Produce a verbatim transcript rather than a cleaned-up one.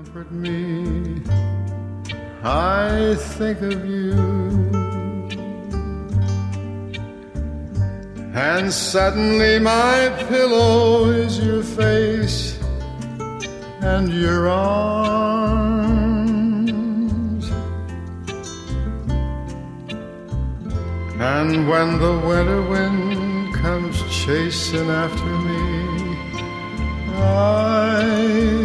comfort me, I think of you. And suddenly my pillow is your face and your arms. And when the winter wind comes chasing after me, I